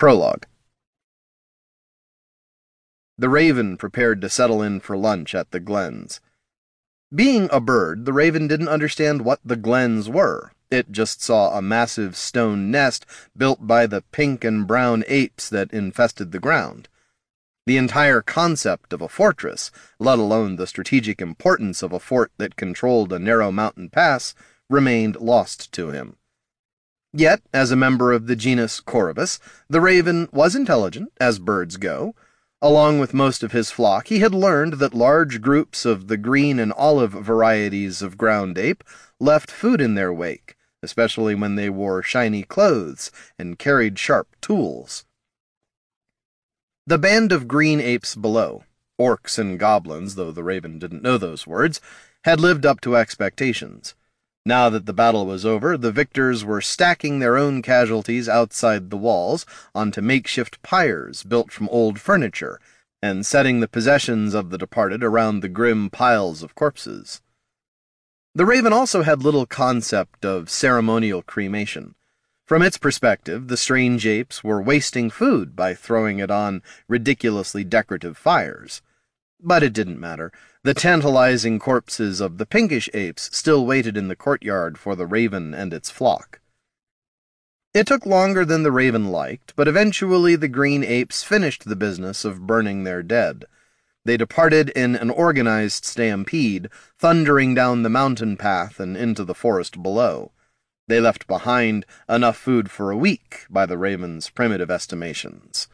Prologue. The raven prepared to settle in for lunch at the glens. Being a bird, the raven didn't understand what the glens were. It just saw a massive stone nest built by the pink and brown apes that infested the ground. The entire concept of a fortress, let alone the strategic importance of a fort that controlled a narrow mountain pass, remained lost to him. Yet, as a member of the genus Corvus, the raven was intelligent, as birds go. Along with most of his flock, he had learned that large groups of the green and olive varieties of ground ape left food in their wake, especially when they wore shiny clothes and carried sharp tools. The band of green apes below, orcs and goblins, though the raven didn't know those words, had lived up to expectations. Now that the battle was over, the victors were stacking their own casualties outside the walls onto makeshift pyres built from old furniture, and setting the possessions of the departed around the grim piles of corpses. The raven also had little concept of ceremonial cremation. From its perspective, the strange apes were wasting food by throwing it on ridiculously decorative fires. But it didn't matter. The tantalizing corpses of the pinkish apes still waited in the courtyard for the raven and its flock. It took longer than the raven liked, but eventually the green apes finished the business of burning their dead. They departed in an organized stampede, thundering down the mountain path and into the forest below. They left behind enough food for a week, by the raven's primitive estimations.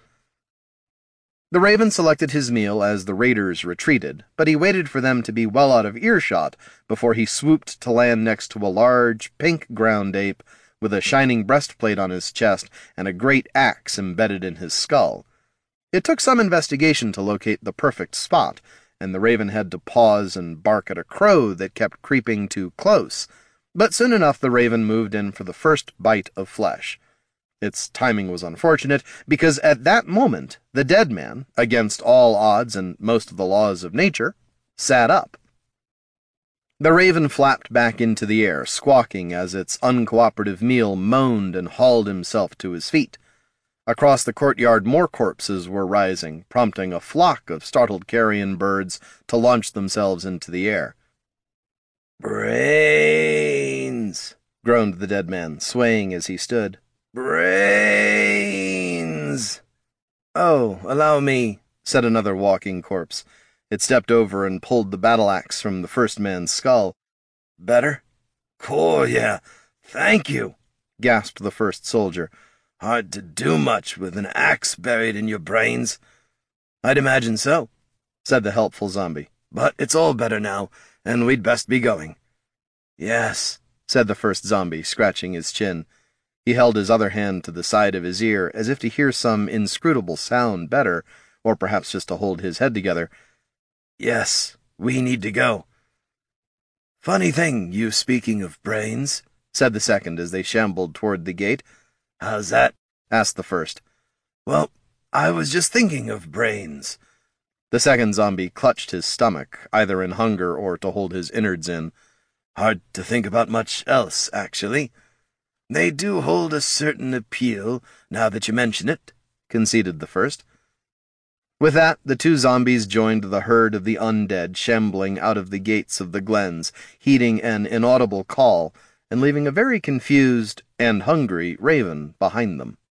The raven selected his meal as the raiders retreated, but he waited for them to be well out of earshot before he swooped to land next to a large, pink ground ape with a shining breastplate on his chest and a great axe embedded in his skull. It took some investigation to locate the perfect spot, and the raven had to pause and bark at a crow that kept creeping too close, but soon enough the raven moved in for the first bite of flesh. Its timing was unfortunate, because at that moment, the dead man, against all odds and most of the laws of nature, sat up. The raven flapped back into the air, squawking as its uncooperative meal moaned and hauled himself to his feet. Across the courtyard more corpses were rising, prompting a flock of startled carrion birds to launch themselves into the air. "Brains!" groaned the dead man, swaying as he stood. "Brains!" "Oh, allow me," said another walking corpse. It stepped over and pulled the battle-axe from the first man's skull. "Better?" "Cool, yeah. Thank you," gasped the first soldier. "Hard to do much with an axe buried in your brains." "I'd imagine so," said the helpful zombie. "But it's all better now, and we'd best be going." "Yes," said the first zombie, scratching his chin. He held his other hand to the side of his ear, as if to hear some inscrutable sound better, or perhaps just to hold his head together. "Yes, we need to go." "Funny thing, you speaking of brains," said the second as they shambled toward the gate. "How's that?" asked the first. "Well, I was just thinking of brains." The second zombie clutched his stomach, either in hunger or to hold his innards in. "Hard to think about much else, actually. They do hold a certain appeal, now that you mention it," conceded the first. With that, the two zombies joined the herd of the undead shambling out of the gates of the glens, heeding an inaudible call, and leaving a very confused and hungry raven behind them.